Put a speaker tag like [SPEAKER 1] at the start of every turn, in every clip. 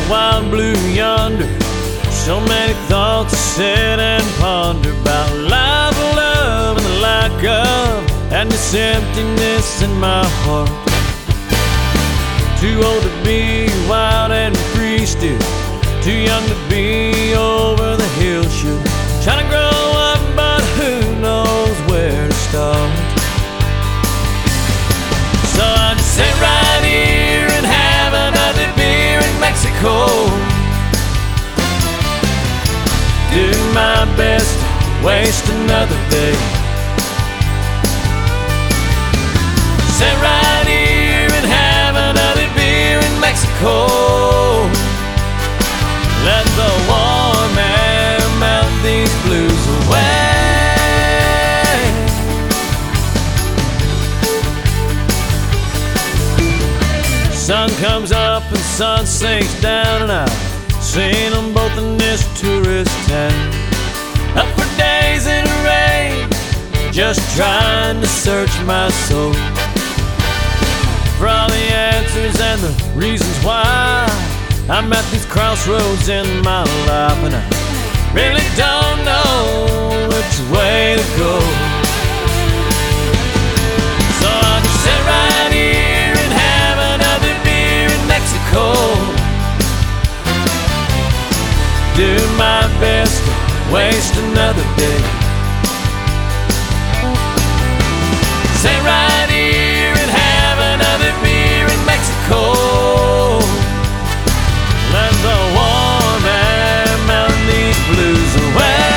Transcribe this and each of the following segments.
[SPEAKER 1] wild blue yonder. So many thoughts to sit and ponder about life, love, and the lack of, and this emptiness in my heart. Too old to be wild and free still, too young to be over the hill should. Trying to grow up, but who knows where to start. So I just sit right here and have another beer in Mexico. Do my best to waste another day. Sit right here and have another beer in Mexico. Let the warm air melt these blues away. Sun comes up and sun sinks down, and I've seen them both in this tourist town. Up for days in the rain, just trying to search my soul for all the answers and the reasons why I'm at these crossroads in my life, and I really don't know which way to go. So I'll just sit right here and have another beer in Mexico. Do my best to waste another day. Sit right here and have another beer in Mexico. Let the warm air melt these blues away.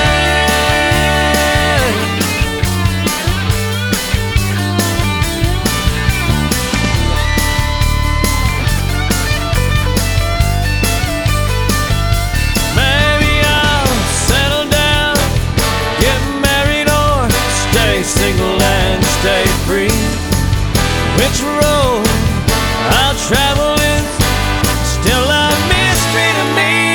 [SPEAKER 1] Maybe I'll settle down, get married, or stay single and stay free. Which road I'll travel is still a mystery to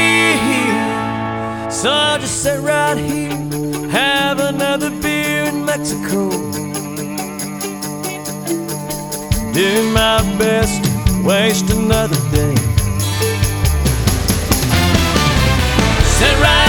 [SPEAKER 1] me. So I'll just sit right here, have another beer in Mexico. Do my best to waste another day. Sit right